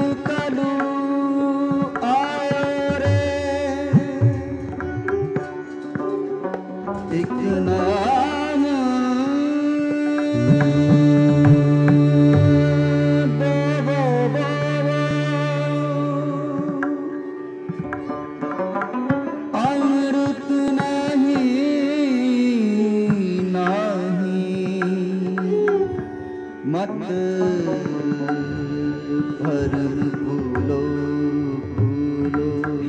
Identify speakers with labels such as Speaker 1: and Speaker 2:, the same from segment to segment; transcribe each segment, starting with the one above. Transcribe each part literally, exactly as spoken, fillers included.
Speaker 1: कलू आयो रे एक नाम बोबो बोबो अमृत नहीं नहीं मत भरम भूलो भूलो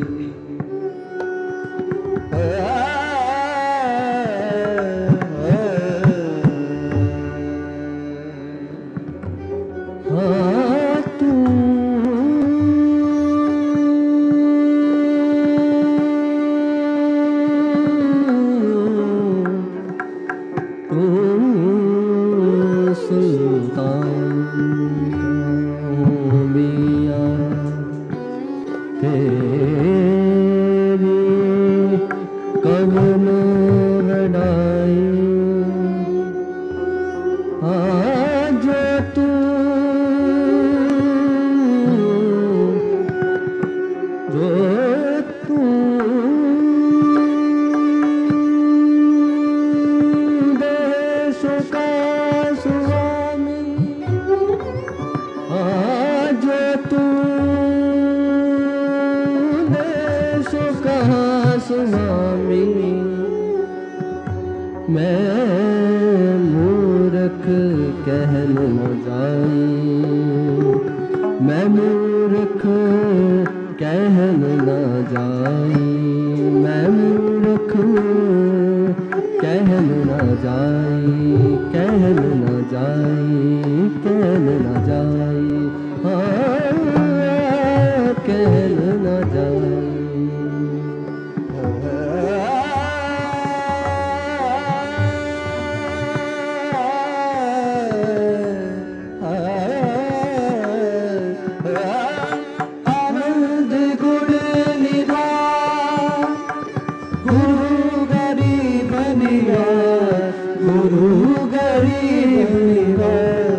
Speaker 1: हाँ तू तू सुल्तान मिया तेरी कवन रड़ाई आज तू जो तू देशों का स्वामी आज तू देशों का स्वामी मैं मूर्ख कह न जाऊं मैं मूर्ख कह न जाऊं मैं मूर्ख कह न जाऊं कह न जाऊं कह न जाऊं हाँ कह न जाऊं आनंद गुण निधान गुरु गरीब निवास गुरु गरीब निवास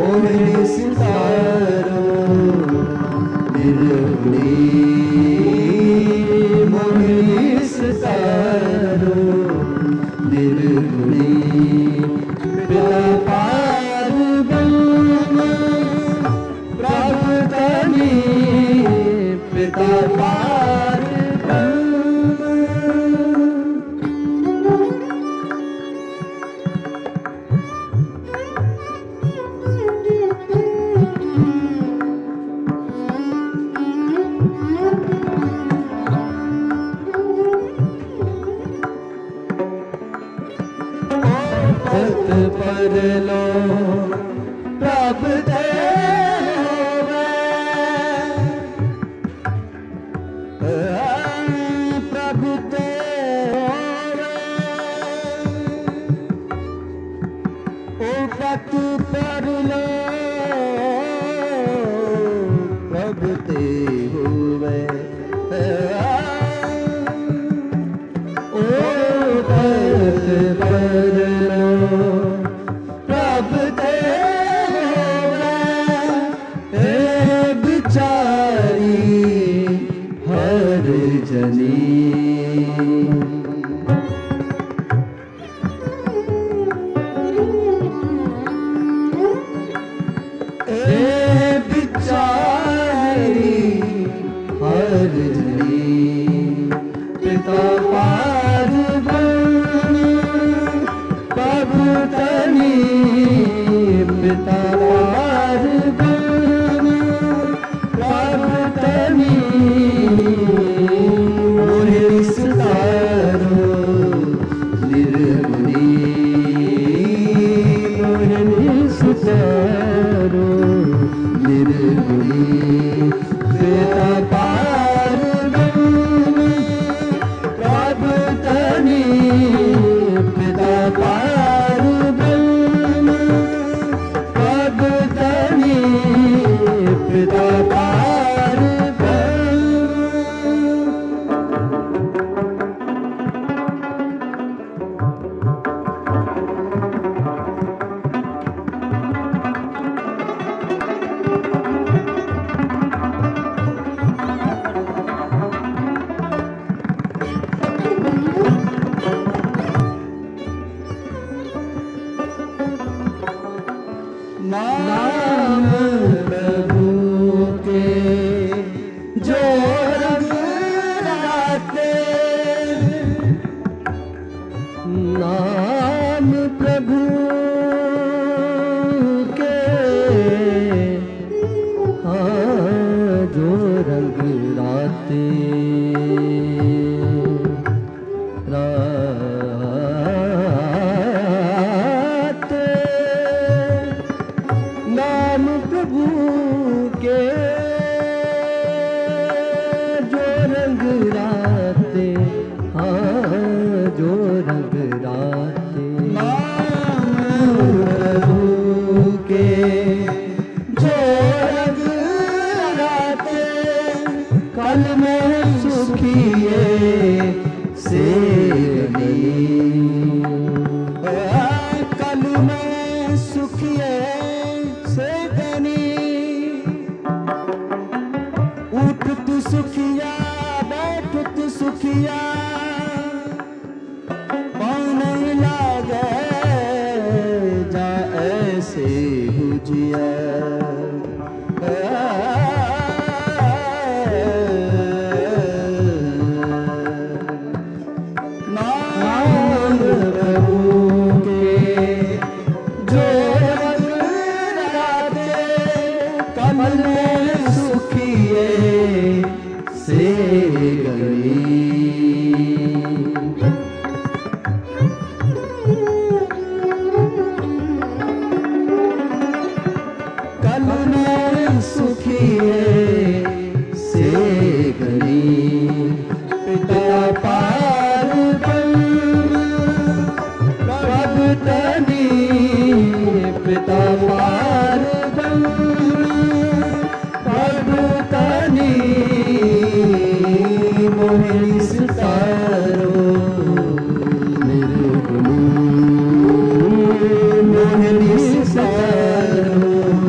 Speaker 1: मोहिनी सितारो निर्गुणी मोहिनी सितारो निर्गुणी पिता पार ब्रह्म प्रभु तनी पिता पार पर लो प्रभ दे प्रभु दे ओ पत पर लो प्रभु दे हुए ओ पत पर लो मोहिनी सितारो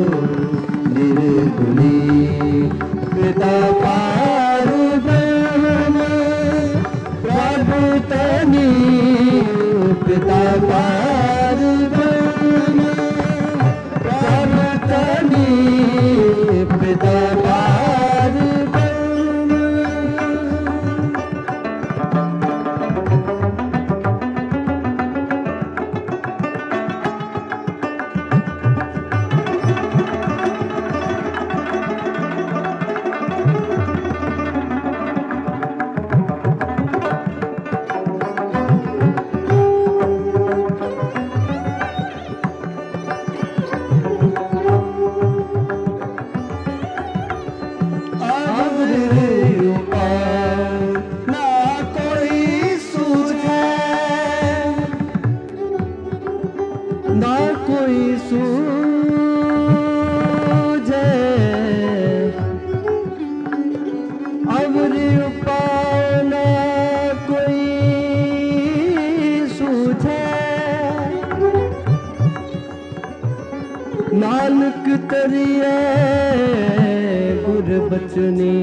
Speaker 1: नानक तरिए गुर बचनी,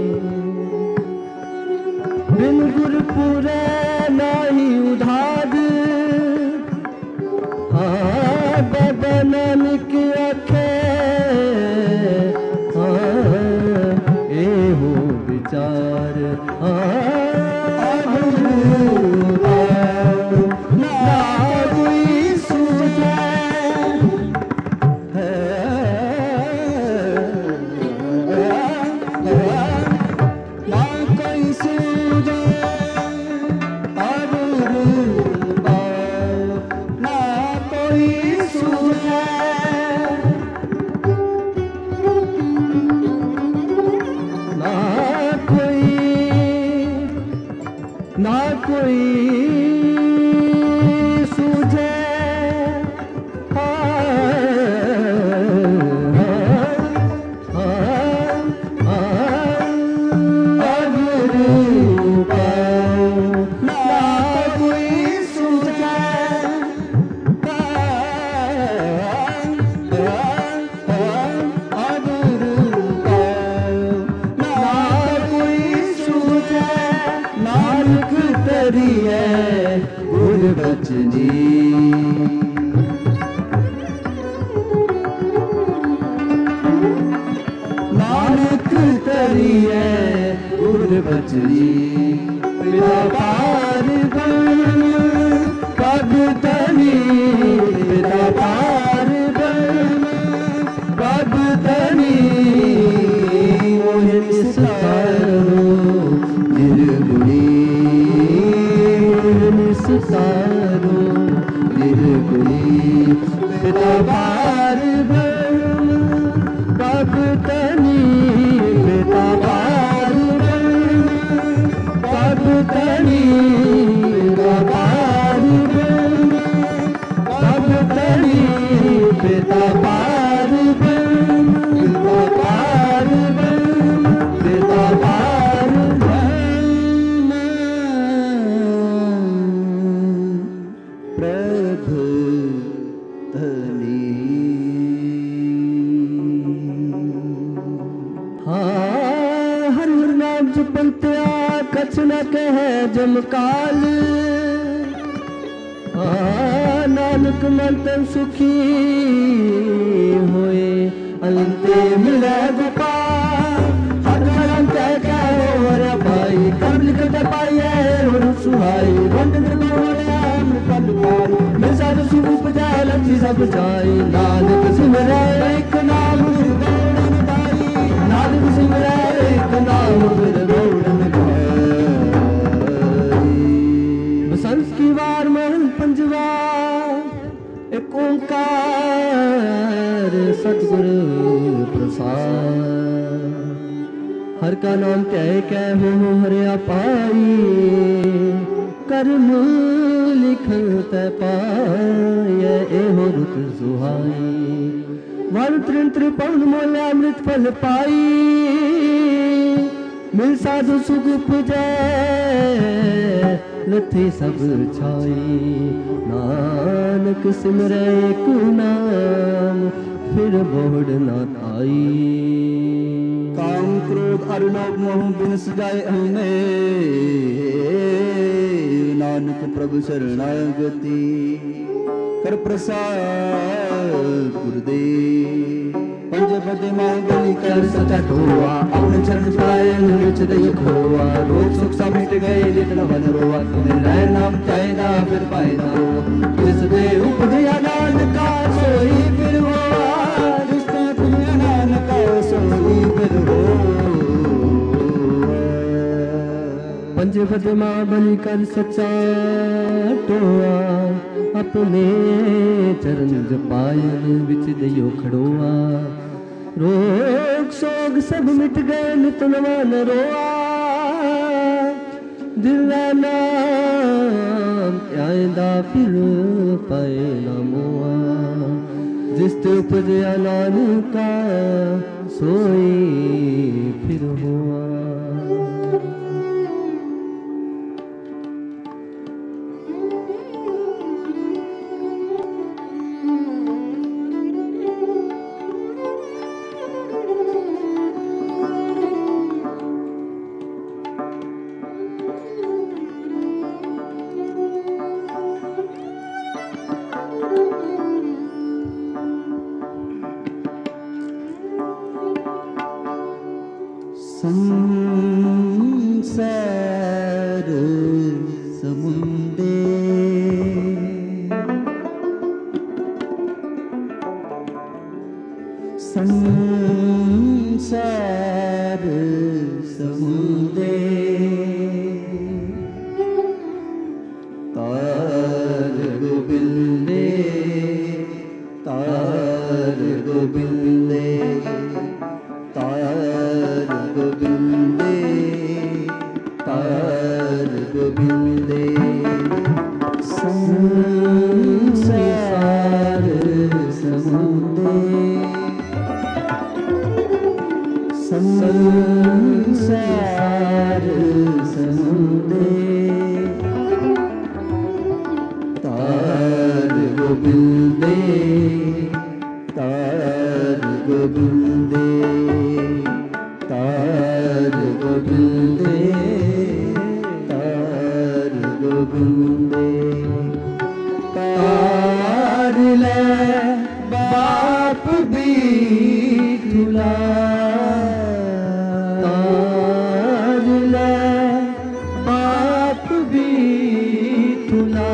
Speaker 1: बिन गुर पूरे नाही उधार। हाँ बाबा नानक आखे हाँ एहो विचार। हाँ ना कोई सूझे। गुर बचनी, नानक तरिए गुर बचनी। पिता पार ब्रह्म पग तनी, पिता पार ब्रह्म पग तनी। मोहि निस्तारो निर्गुणी, निस्तारो निर्गुणी। पिता पार ब्रह्म पग तनी, पिता पार ब्रह्म पग तनी। पिता पार ब्रह्म पग तनी, पिता पार ब्रह्म पिता पार ब्रह्म पिता पार ब्रह्म। प्रभु धनी। हाँ हर नाम जपंत्या कछ न कहे जमकाल। हाँ नानक मंतन सुखी होए अंते मिले गोपाल। हर करम तय कहो रे भाई, कर्म लिखत पाइए रोन सुहाई। रोन मिर्जाद स्वरूप जाय लक्ष्मी सब जाई। नानक सिमरै एक नाम गौड़न गाई, नानक सिमरै एक नाम फिर गौड़न गाई। बसंत की वार महल पंजवा, एक ओंकार सतगुरु प्रसाद। हर का नाम त्याय कै हो हरिया पाई। कर्म लिखन तै पाए एहो रुत सुहाई। वन त्रिन त्रिपवन मोले अमृत फल पाई। मिल साधु सुख पुजै लथी सब छाई। नानक सिमरै एक नाम फिर बोहड़ ना आई। काम क्रोध अरुलोभ मोह बिन सजाए हमें। नानक प्रभु शरणागति कर प्रसाद गुरुदेव। पंजे पदे मांगली कर सचा ढोआ, अपने चरण पाए निच दई खोआ। रोग सुख सब मिट गए नितन वन रोआ। तुम्हें रह नाम चाहेगा फिर पाएगा। जिस दे उपजया नानका सोई फिर हुआ। जिसका तुम्हें नानका सोई फिर हो। पंजे पदे मांगली कर सचा ढोआ, अपने चरण जपाए बिच दइयो खड़ोआ। रोग सोग सब मिट गए नित नवा न रोआ। दिल नाम आइंदा फिर पाए ना मोआ। जिस ते उपजया नानका सोई फिर हुआ। संसार समुंदे संसार समुंदे तार गोबिंदे तार गोबिंदे तार गोबिंदे तार गोबिंदे संसार समुंदे संसार समुंदे तार गोबिंदे तार गोबिंदे तार गोबिंदे तार गोबिंदे तार ले बाप भी तुला तार ले बाप भी तुला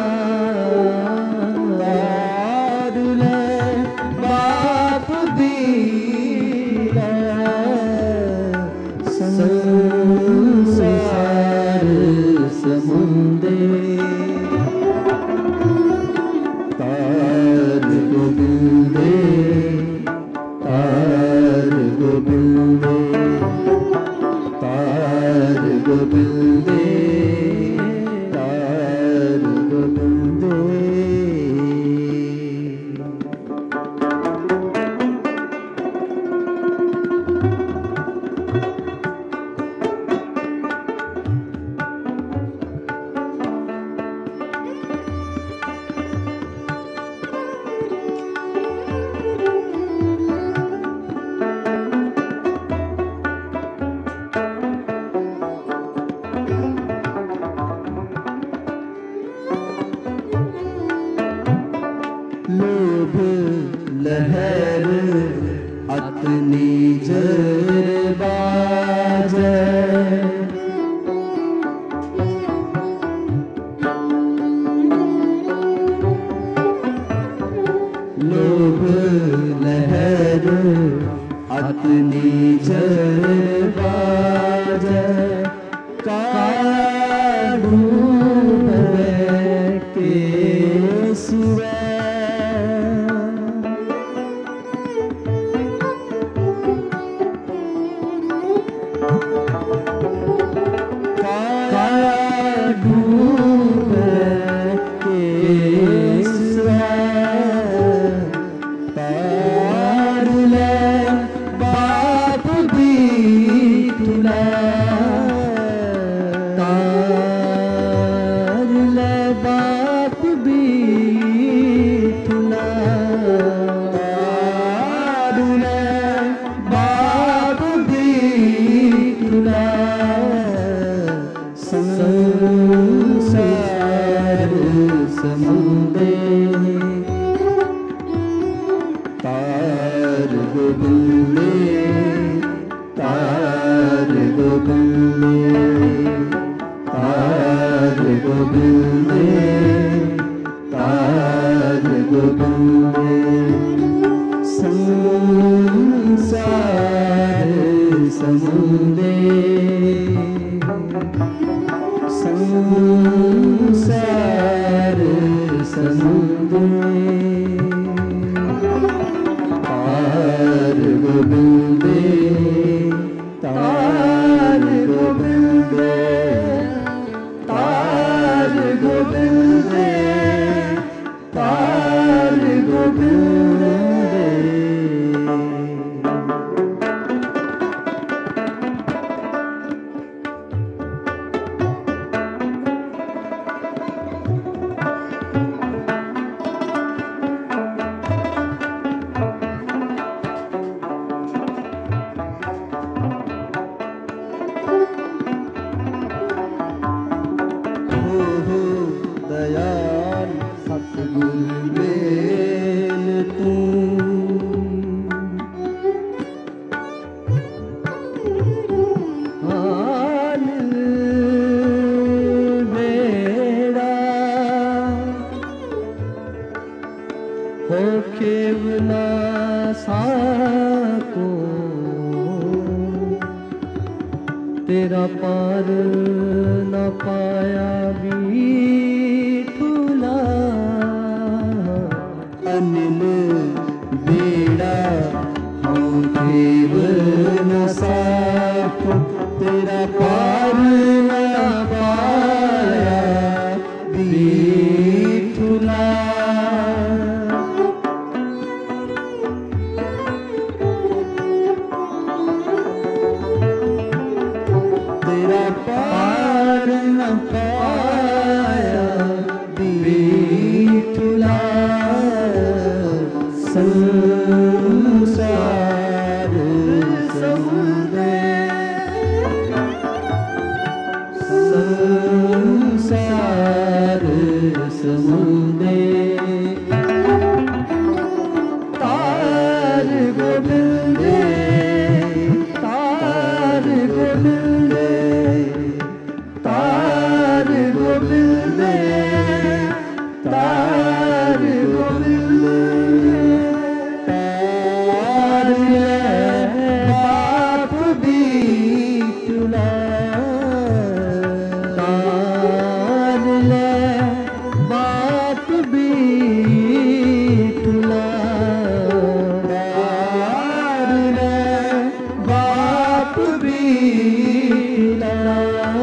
Speaker 1: तार ले बाप भी संसार समुंदे तार गोबिंदे तार गोबिंदे तार गोबिंदे तार गोबिंदे लोभ लहर अतनी जरबाज लोभ लहर अतनी जरबाज काढ़ू के सिवा संसार समुंदे तार गोबिंदे तार गोबिंदे तार गोबिंदे तार गोबिंदे संसार समुंदे संसार समुंदे तार साको तेरा पार न पाया बीठुला अनिल बेड़ा हम देव न साको तेरा पार न पाया बीठुला तेरा पार न पाया बीठुला संसार समुद्र संसार समुद्र तार गोविंद तार गोविंद तार गोविंद तार गोविंद तार ले बाप बीठुला तार ले बाप बीठुला तार ले बाप बीठुला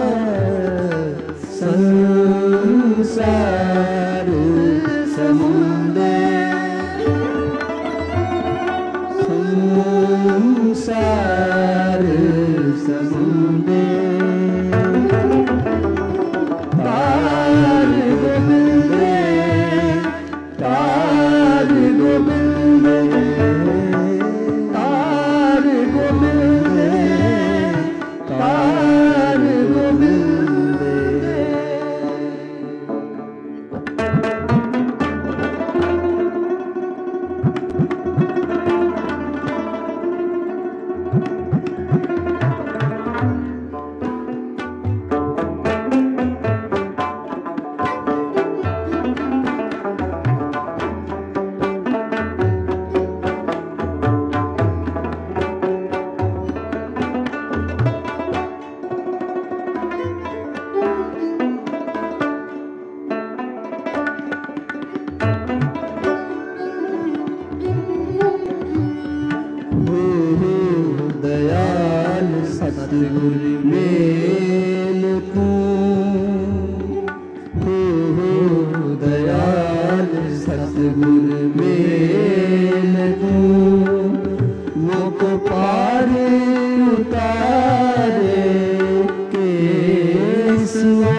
Speaker 1: संसार समुद्र संसार समुद्र तार गोविंद तार गोविंद तार गोविंद तार गोविंद दयाल सतगुरु मेल को हो हो दयाल सतगुरु मेल को मुख पार उतारे केसवा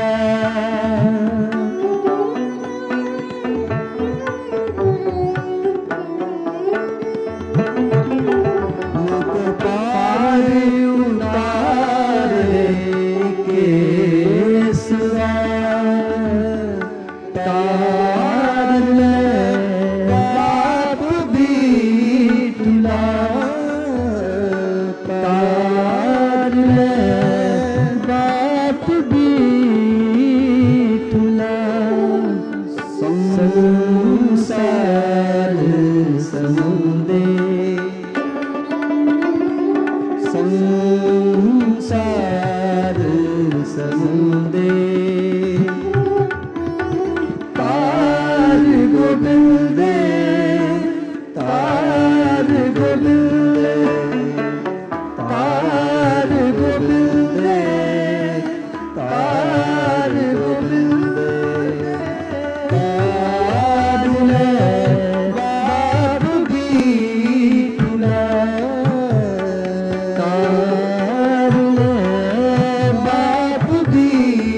Speaker 1: संसार समुद्र संसार समुद्र तार गोविंद तार गोविंद तार गोविंद तार गोविंद तार ले बाप बीठुला तार ले बाप बीठुला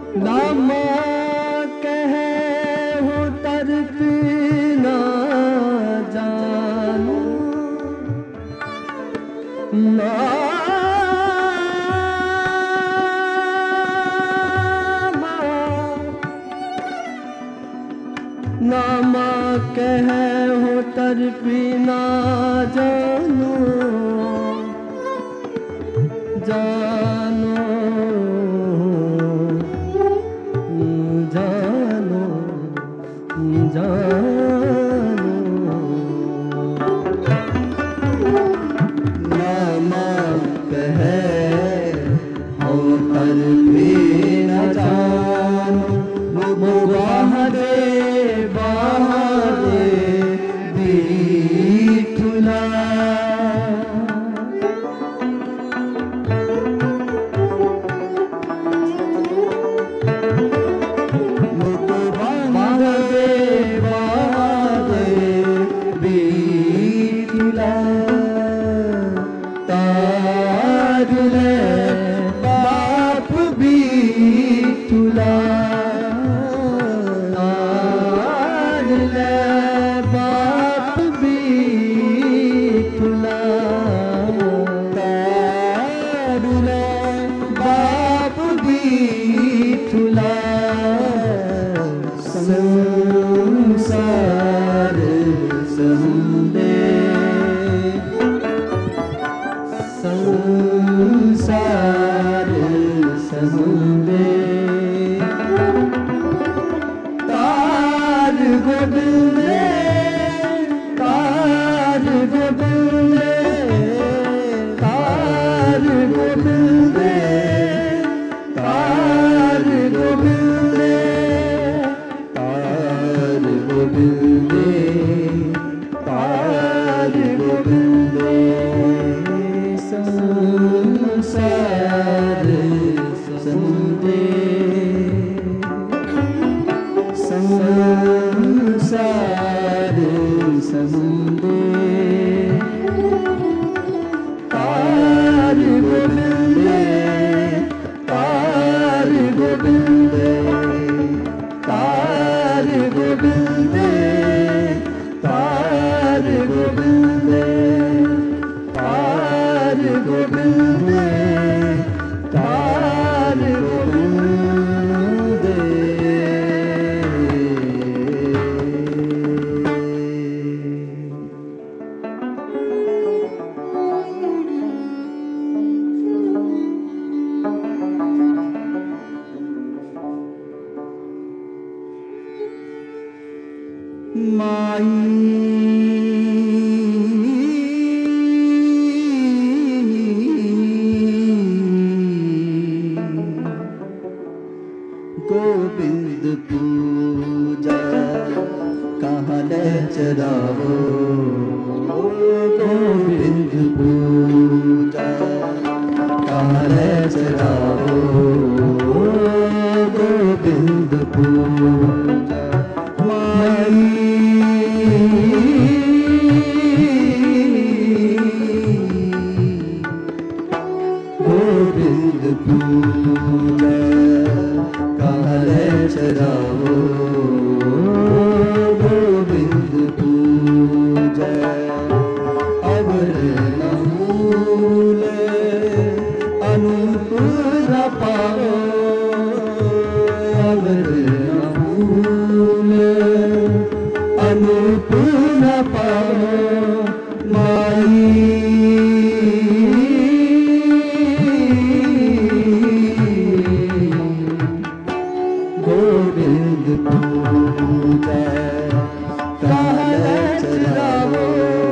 Speaker 1: नामा कहे हो तर्क ना जानू, नामा नामा कहे हो तर्क ना जानू, जानो जानो जानो नामा कहे हो तर्क न जानो, मुबाह दे बाह दे बीठुला, संसार समुंदे संसार समुंदे तार गोबिंदे तार गोबिंदे तार गोबिंदे तार गोबिंदे तार गोबिंदे तार गोबिंदे संसार समुंदे संसार समुंदे तार गोबिंदे तार गोबिंदे तार गोबिंदे तार गोबिंदे तार गोबिंदे तार गोबिंदे। माई गोविंद पूजा कहाँ ले चरावो, गोविंद पूजा कहाँ ले चरावो, गोविंद पूजा माई गोविंद पूजा कहाँ ले चरावो, गोविंद पूजा अवर नमूल अनूप न पाओ, अवर नमूल अनूप न पाओ माई गोविंद पूजा कहाँ ले चरावो,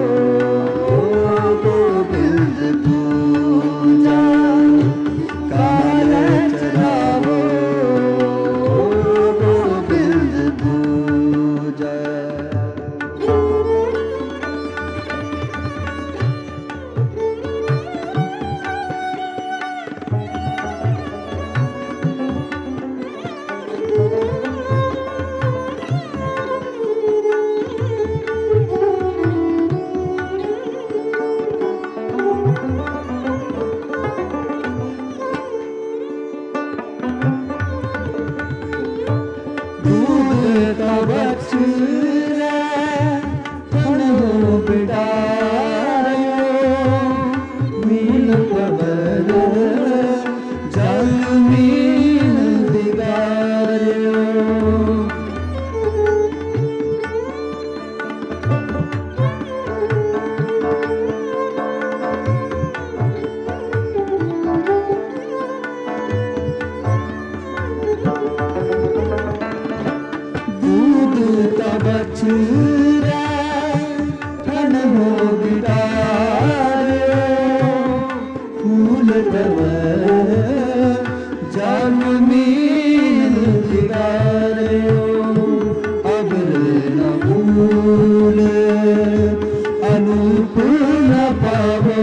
Speaker 1: गोविंद पूजा कहाँ ले चरावो, गोविंद पूजा। बचुरे धन हो बिडायो मीन पवर जल मीन बिगाड़ो बचुरे धन हो बिडायो फूल तब जल मीन बिगाड़ो अब न फूल अनूप न पावो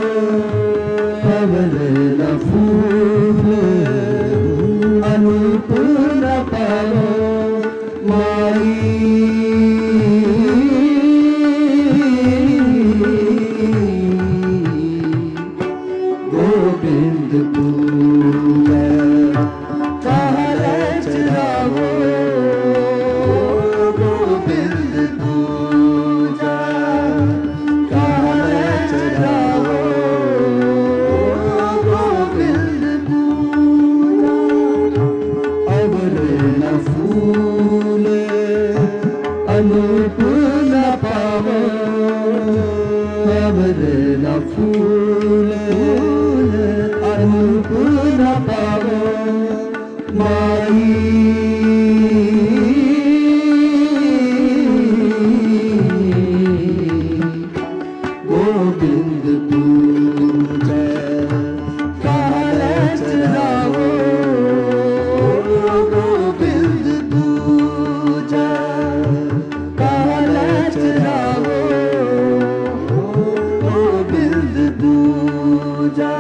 Speaker 1: अब न फूल अनूप न पावो माई गोविंद पूजा कहले चढ़ावो गोविंद पूजा कहले चढ़ावो गोविंद पूजा अब न फूल अनूप न पावो अब न फूल अनूप न पावो माई गोविंद पूजा कहले चढ़ावो गोविंद पूजा कहले चढ़ावो गोविंद पूजा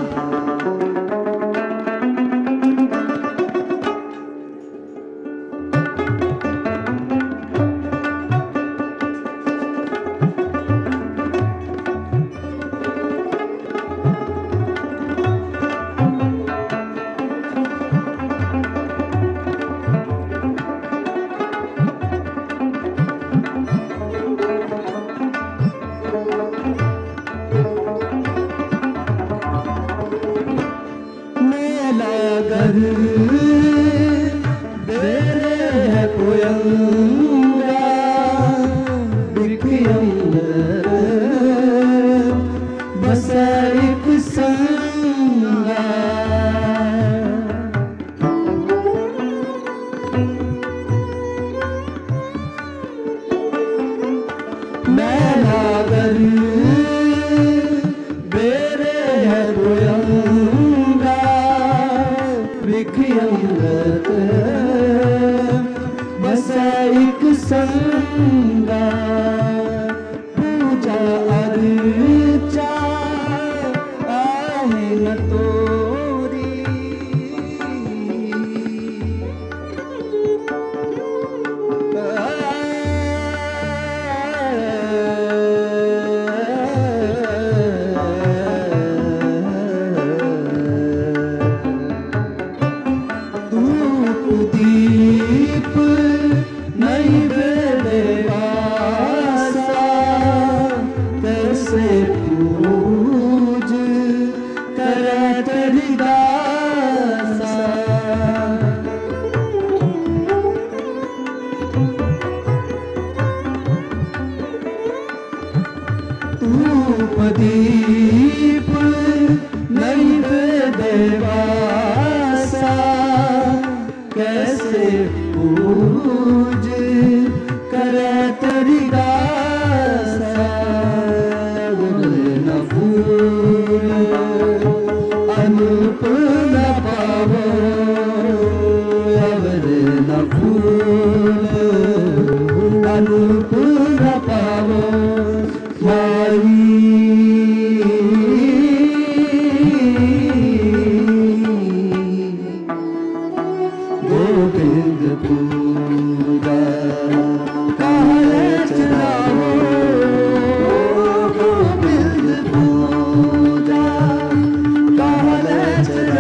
Speaker 1: गर बेरे है कोयंगा बिखयंगर बस एक संगा मैला गर बेरे है कोयंगा बिखयंगत बस एक संगा पूजा अर्चा आहे न तोरी दीप नहीं बेड़े पासा कैसे पूज करे तेरी दासा धूप दीप नहीं बेड़े पासा कैसे पूज करे तेरी दासा न फूल अनूप न पावो अवर न फूल अनूप न पावो माई गोविंद पूजा कहले चढ़ावो गोविंद पूजा कहले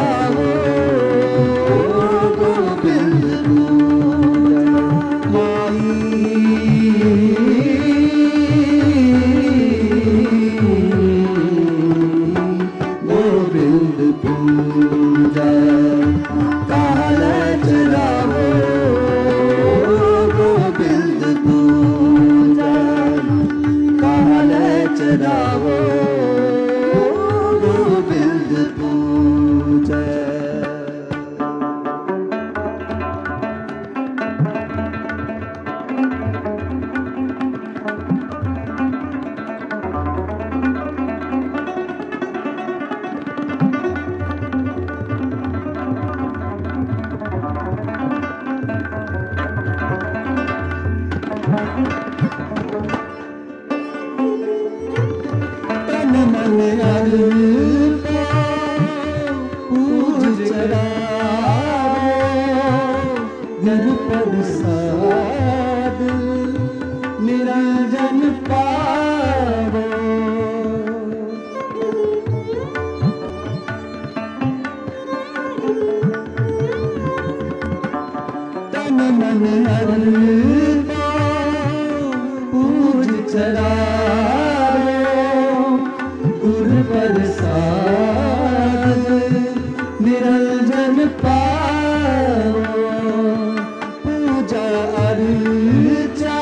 Speaker 1: चढ़ावो गोविंद पूजा चरावो गुरु प्रसाद निरंजन पावो। तन मन हर पूज चरावो गुरु प्रसाद निरंजन पावो। पूजा अर्चा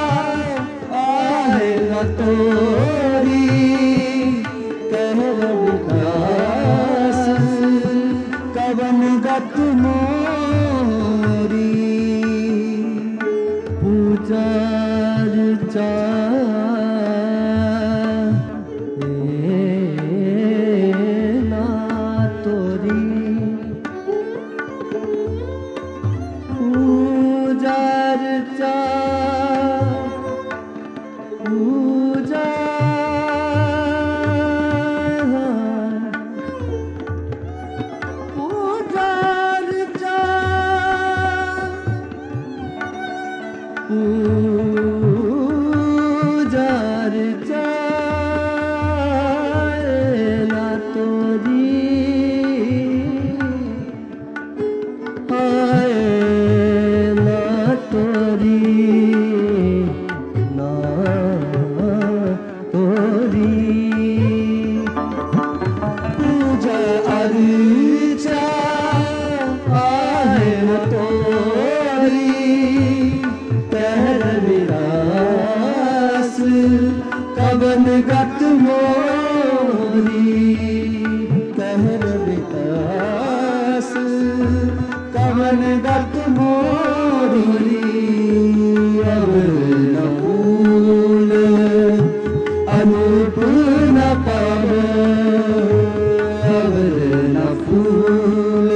Speaker 1: आहे न तोरी कह रविदास कवन गत मोरी। पूजा अर्चा गत मोरी कहर विकास कवन गत मोरी। अब न फूल अनूप न पावो अब न फूल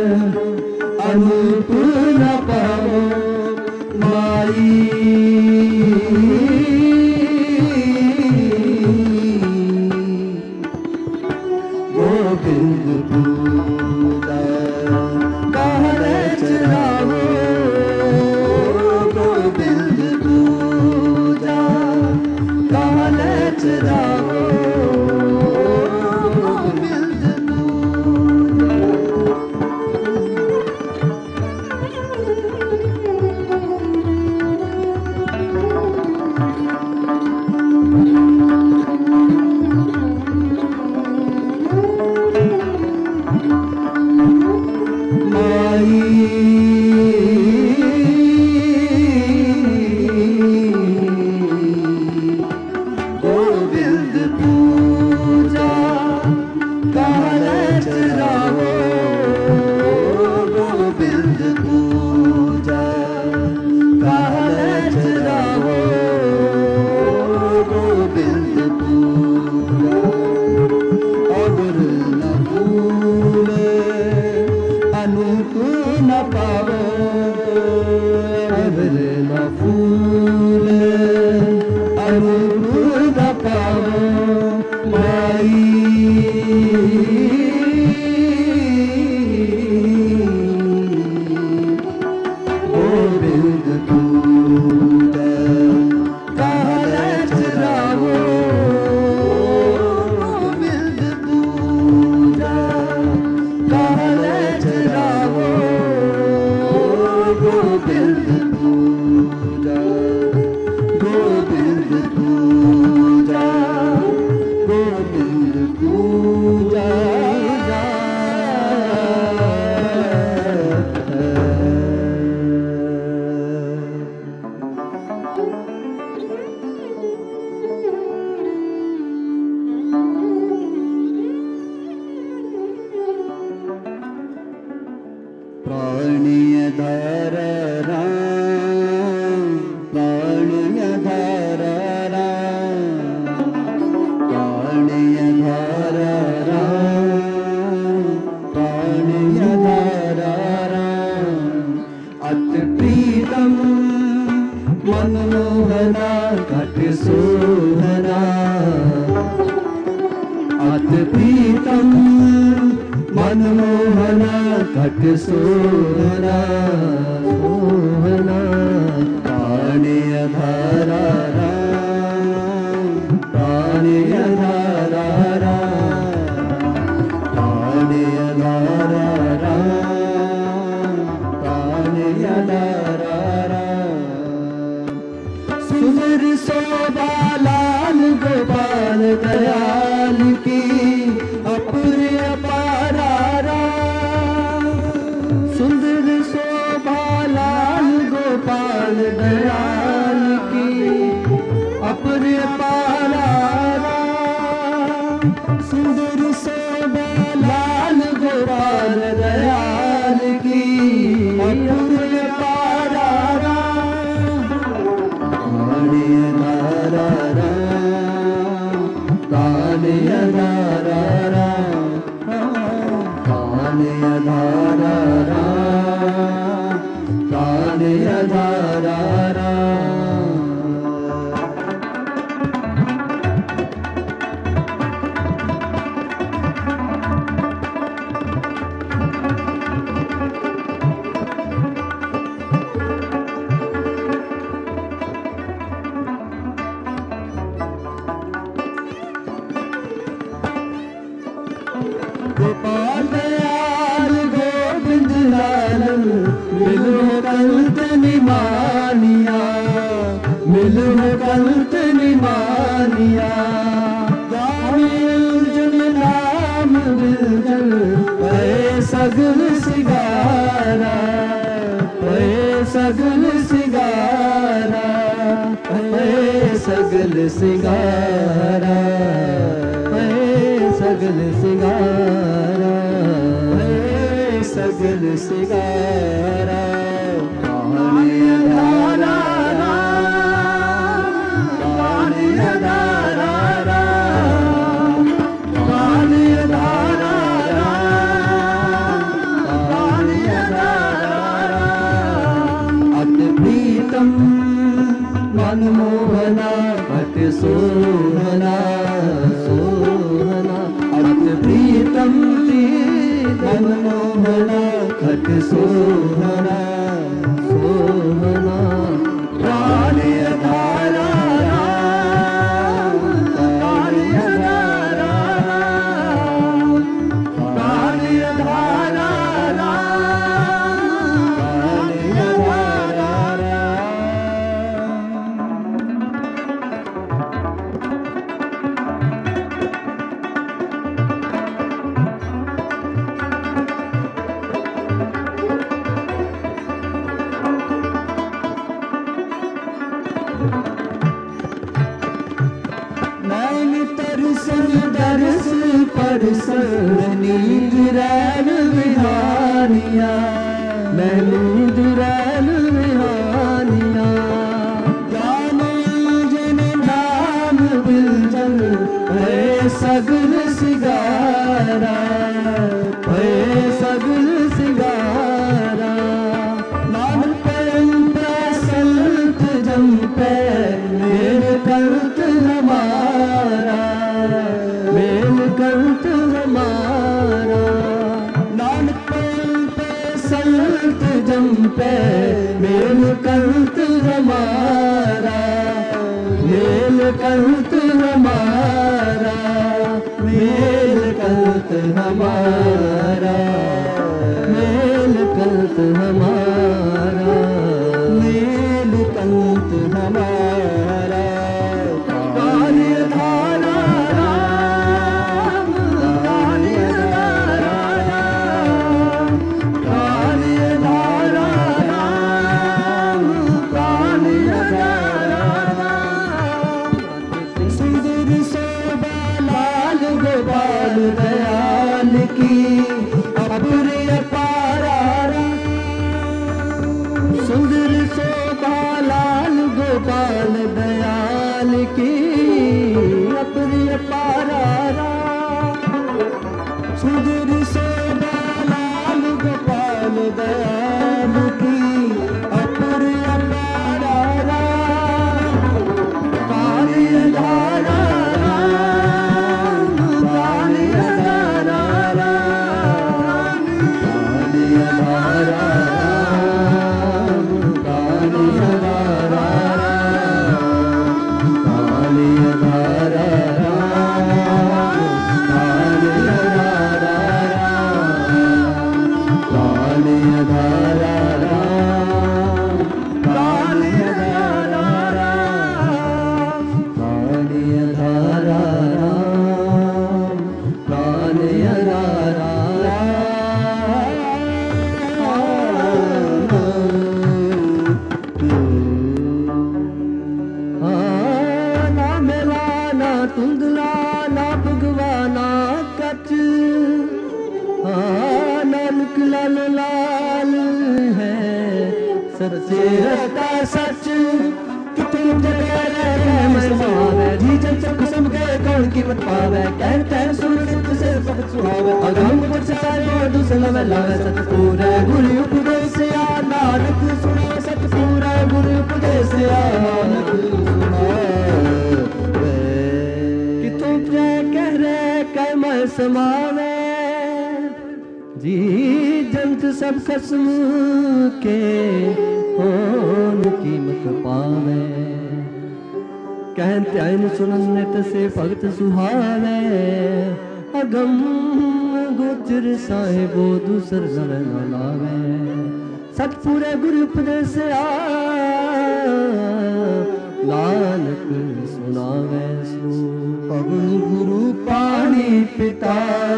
Speaker 1: अनूप न पावो माई। गोविंद पूजा कहर चरावो गोविंद पूजा कहर चरावो गोविंद मनमोहना घट सोहना अत प्रीतम मनमोहना घट सोहना सोहना पानी अधारा राम पानी अधारा राम पानी अधारा राम पानी अधारा राम सुंदर शोभा लाल गोपाल दयाल की अपने अपारा राम सुंदर शोभा लाल गोपाल दयाल की अपने अपारा राम सुंदर शोभा लाल गोपाल दयाल की अपने अपारा राम पानी अधारा राम पानी अधारा राम पानी अधारा राम पानी अधारा राम गोपाल दयाल गोविंद लाल मिलो कल्त निमानिया मिलो कल्त निमानिया जन नाम बिलजन पे सगल सिगारा पे सगल सिगारा पे सगल सिगारा सगल सिगारा सगल सिगारा पानी अधारा पानी अधारा पानी अधारा पानी अधारा अति प्रीतम मनमोहना घट सोहना सोहना अति प्रीतम मनमोहना घट सोहना सोहना पानी अधारा पानी अधारा पानी अधारा पानी अधारा दरस परसन नींद रैन विहानिया मैं नींद रैन विहानिया जाने जन नाम बिलजन है सगल सिगारा है सगल सिगारा नाम पे संत जम पे मेरे कल्त हमारा मेल कल्त हमारा नानक पे संत जम पे मेल कल्त हमारा मेल कल्त हमारा मेल कल्त हमारा मेल कल्त हमारा मेल कल्त हमारा पानी अधारा दयाल की अपने अपारा सुंदर शोभा लाल गोपाल दयाल की अपने अपारा सुंदर शोभा लाल गोपाल दयाल की अपने अपारा पानी अधारा पानी अधारा पानी प्राण आधारा राम, प्राण आधारा राम, प्राण आधारा राम, प्राण आधारा तुंदला ना भगवाना कच, हाँ नानक लाल लाल है सच्चे रस्ता सच। कितने जगह समावे जी जन सब कसम गए कौन कीमत पावे, कहन कहन सुन सिद्ध से भगत सुहावे, अगम पर से सारे दूसरा में लावे सत पूरे गुरु उपदेश या नानक सुना सत पूरा गुरु उपदेश या नानक सुना। कह रहे कह मैं समावे जी जंत सब कसम के कौन कीमत पावे, कहन त्यान सुनन नित से भगत सुहावे, अगम गोचर साहिबो दूसर नव न लावे, सतपुरे गुरु उपदेश आ नानक सुनावे सो। पवन गुरु पानी पिता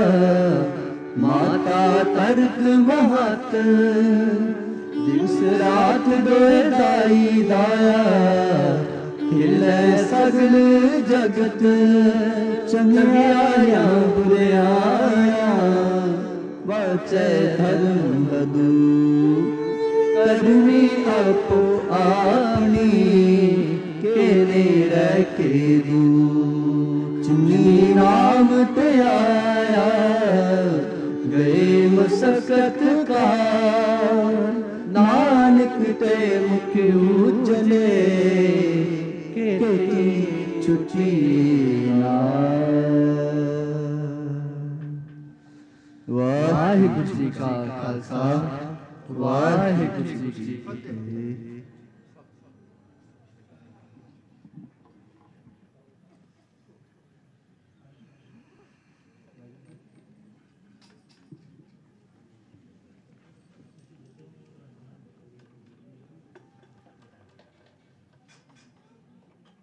Speaker 1: माता तर्क महत, दिवस रात दोए दाई दाया, हिले सगल जगत चंगियाया बुरियाया, बचे धर्म बदू करनी अपो आनी, केरे रखे दू चुनी नाम ते आया, गए मसकत का नानक ते मुख उजले, केती छुटी वाहिगुरु जी का खालसा वाहिगुरु जी की फतेह।